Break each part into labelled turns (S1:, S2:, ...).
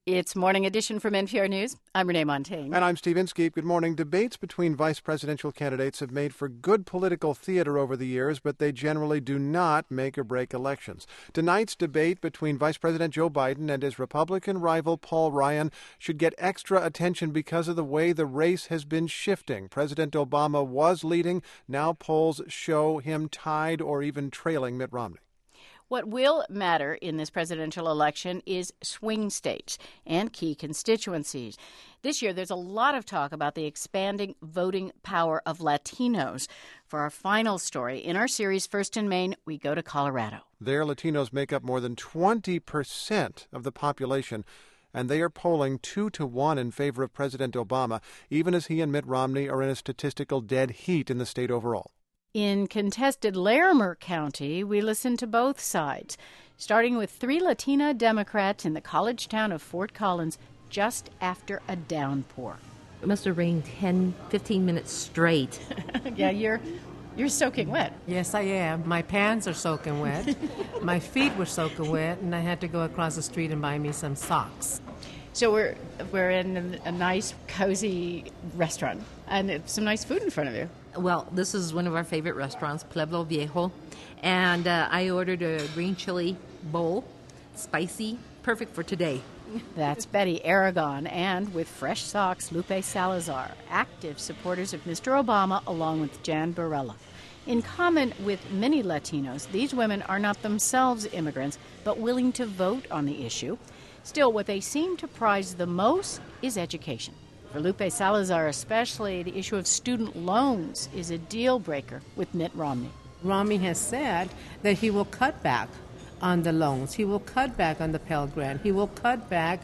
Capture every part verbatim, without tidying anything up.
S1: It's Morning Edition from N P R News. I'm Renee Montaigne.
S2: And I'm Steve Inskeep. Good morning. Debates between vice presidential candidates have made for good political theater over the years, but they generally do not make or break elections. Tonight's debate between Vice President Joe Biden and his Republican rival Paul Ryan should get extra attention because of the way the race has been shifting. President Obama was leading. Now polls show him tied or even trailing Mitt Romney.
S1: What will matter in this presidential election is swing states and key constituencies. This year, there's a lot of talk about the expanding voting power of Latinos. For our final story in our series, First in Maine, we go to Colorado.
S2: There, Latinos make up more than twenty percent of the population, and they are polling two to one in favor of President Obama, even as he and Mitt Romney are in a statistical dead heat in the state overall.
S1: In contested Larimer County, we listen to both sides, starting with three Latina Democrats in the college town of Fort Collins just after a downpour.
S3: It must have rained ten, fifteen minutes straight.
S1: Yeah, you're you're soaking wet.
S4: Yes, I am. My pants are soaking wet. My feet were soaking wet, and I had to go across the street and buy me some socks.
S1: So we're we're in a nice, cozy restaurant, and it's some nice food in front of you.
S3: Well, this is one of our favorite restaurants, Pueblo Viejo, and uh, I ordered a green chili bowl, spicy, perfect for today.
S1: That's Betty Aragon, and with fresh socks, Lupe Salazar, active supporters of Mister Obama, along with Jan Barella. In common with many Latinos, these women are not themselves immigrants, but willing to vote on the issue. Still, what they seem to prize the most is education. For Lupe Salazar especially, the issue of student loans is a deal breaker with Mitt Romney.
S4: Romney has said that he will cut back on the loans. He will cut back on the Pell Grant. He will cut back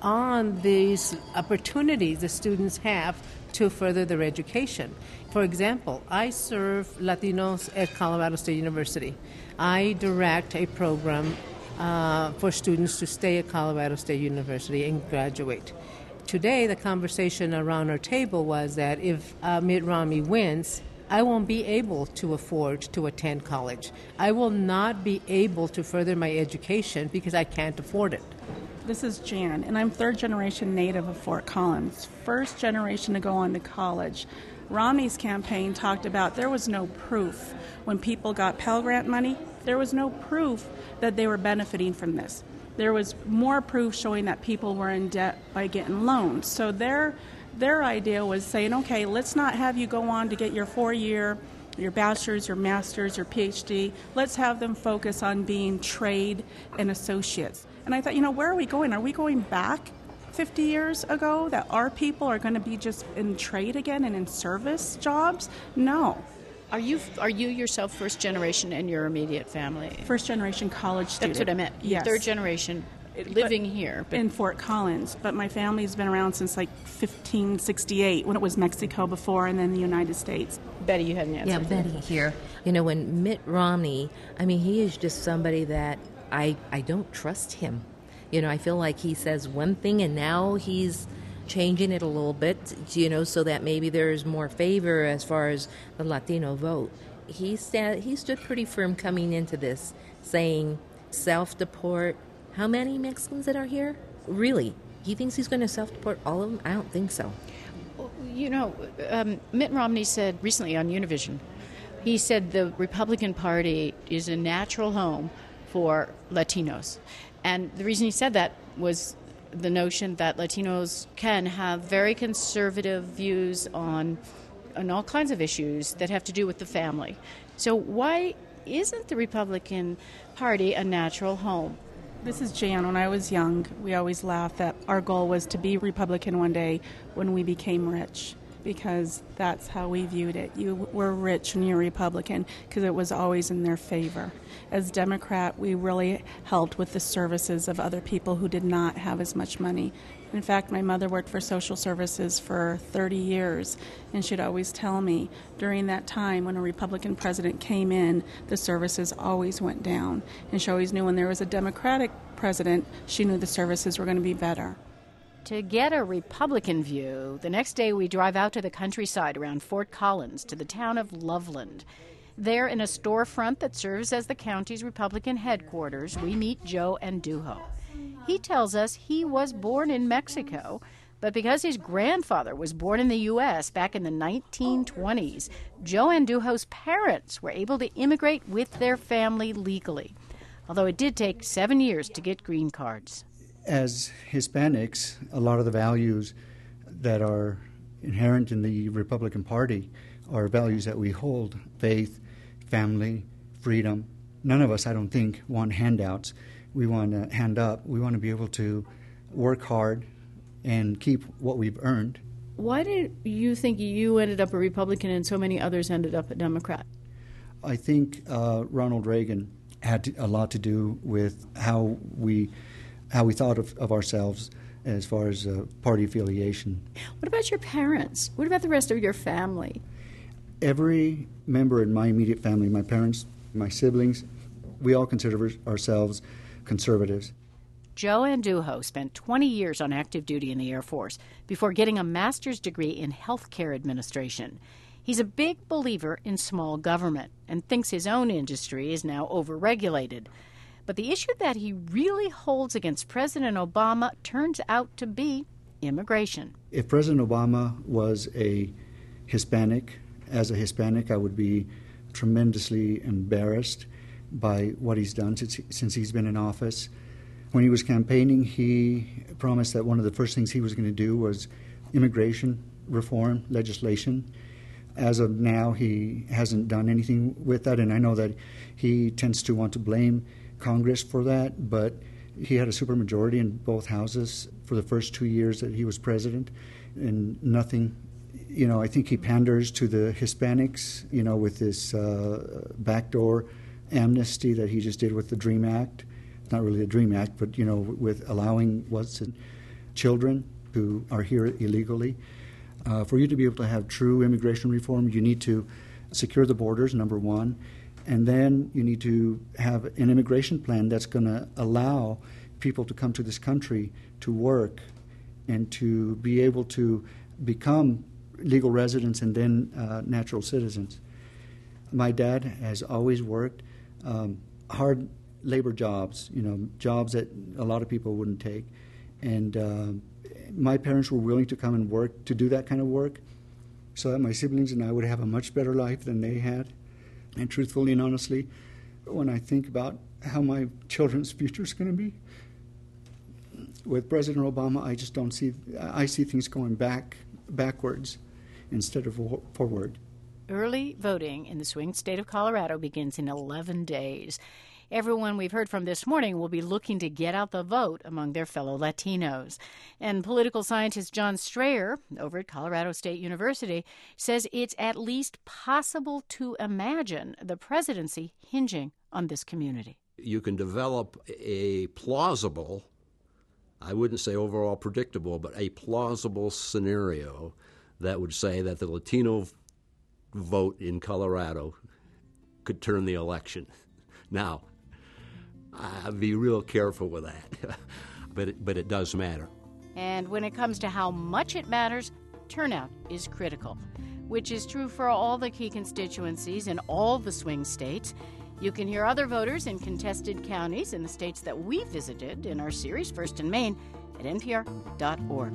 S4: on these opportunities the students have to further their education. For example, I serve Latinos at Colorado State University. I direct a program uh, for students to stay at Colorado State University and graduate. Today, the conversation around our table was that if uh, Mitt Romney wins, I won't be able to afford to attend college. I will not be able to further my education because I can't afford it.
S5: This is Jan, and I'm third generation native of Fort Collins, first generation to go on to college. Romney's campaign talked about there was no proof when people got Pell Grant money, there was no proof that they were benefiting from this. There was more proof showing that people were in debt by getting loans. So their their idea was saying, okay, let's not have you go on to get your four-year, your bachelor's, your master's, your P H D. Let's have them focus on being trade and associates. And I thought, you know, where are we going? Are we going back fifty years ago that our people are going to be just in trade again and in service jobs? No.
S1: Are you are you yourself first generation in your immediate family?
S5: First generation college student.
S1: That's what I meant.
S5: Yes.
S1: Third generation living
S5: but
S1: here. But
S5: in Fort Collins. But my family's been around since like fifteen sixty-eight when it was Mexico before and then the United States.
S1: Betty, you had an answer.
S3: Yeah, Betty here. You know, when Mitt Romney, I mean, he is just somebody that I, I don't trust him. You know, I feel like he says one thing and now he's changing it a little bit, you know, so that maybe there's more favor as far as the Latino vote. He sta- he stood pretty firm coming into this, saying self-deport. How many Mexicans that are here? Really? He thinks he's going to self-deport all of them? I don't think so.
S1: Well, you know, um, Mitt Romney said recently on Univision, he said the Republican Party is a natural home for Latinos. And the reason he said that was the notion that Latinos can have very conservative views on on all kinds of issues that have to do with the family. So why isn't the Republican Party a natural home?
S5: This is Jan. When I was young, we always laughed that our goal was to be Republican one day when we became rich, because that's how we viewed it. You were rich when you were Republican because it was always in their favor. As Democrat, we really helped with the services of other people who did not have as much money. In fact, my mother worked for social services for thirty years, and she'd always tell me during that time when a Republican president came in, the services always went down. And she always knew when there was a Democratic president, she knew the services were going to be better.
S1: To get a Republican view, the next day we drive out to the countryside around Fort Collins to the town of Loveland. There, in a storefront that serves as the county's Republican headquarters, we meet Joe and Duho. He tells us he was born in Mexico, but because his grandfather was born in the U S back in the nineteen twenties, Joe Andujo's parents were able to immigrate with their family legally, although it did take seven years to get green cards.
S6: As Hispanics, a lot of the values that are inherent in the Republican Party are values that we hold: faith, family, freedom. None of us, I don't think, want handouts. We want to hand up. We want to be able to work hard and keep what we've earned.
S1: Why did you think you ended up a Republican and so many others ended up a Democrat?
S6: I think uh, Ronald Reagan had to, a lot to do with how we how we thought of, of ourselves as far as uh, party affiliation.
S1: What about your parents? What about the rest of your family?
S6: Every member in my immediate family, my parents, my siblings, we all consider ourselves conservatives.
S1: Joe Andujo spent twenty years on active duty in the Air Force before getting a master's degree in healthcare administration. He's a big believer in small government and thinks his own industry is now overregulated. But the issue that he really holds against President Obama turns out to be immigration.
S6: If President Obama was a Hispanic, as a Hispanic, I would be tremendously embarrassed by what he's done since, since he's been in office. When he was campaigning, he promised that one of the first things he was going to do was immigration reform legislation. As of now, he hasn't done anything with that, and I know that he tends to want to blame Congress for that, but he had a supermajority in both houses for the first two years that he was president, and nothing. You know, I think he panders to the Hispanics, you know, with this uh, backdoor amnesty that he just did with the DREAM Act. It's not really a DREAM Act, but, you know, with allowing what's it, children who are here illegally. Uh, for you to be able to have true immigration reform, you need to secure the borders, number one, and then you need to have an immigration plan that's going to allow people to come to this country to work and to be able to become legal residents and then uh, natural citizens. My dad has always worked um, hard labor jobs, you know, jobs that a lot of people wouldn't take. And uh, my parents were willing to come and work, to do that kind of work, so that my siblings and I would have a much better life than they had. And truthfully and honestly, when I think about how my children's future is going to be, with President Obama, I just don't see, I see things going back, backwards instead of forward.
S1: Early voting in the swing state of Colorado begins in eleven days. Everyone we've heard from this morning will be looking to get out the vote among their fellow Latinos. And political scientist John Strayer, over at Colorado State University, says it's at least possible to imagine the presidency hinging on this community.
S7: You can develop a plausible, I wouldn't say overall predictable, but a plausible scenario that would say that the Latino vote in Colorado could turn the election. Now, I'd be real careful with that, but it, but it does matter.
S1: And when it comes to how much it matters, turnout is critical, which is true for all the key constituencies in all the swing states. You can hear other voters in contested counties in the states that we visited in our series, First in Maine, at N P R dot org.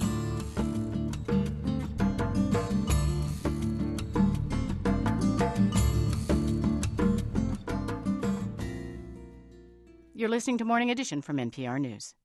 S1: You're listening to Morning Edition from N P R News.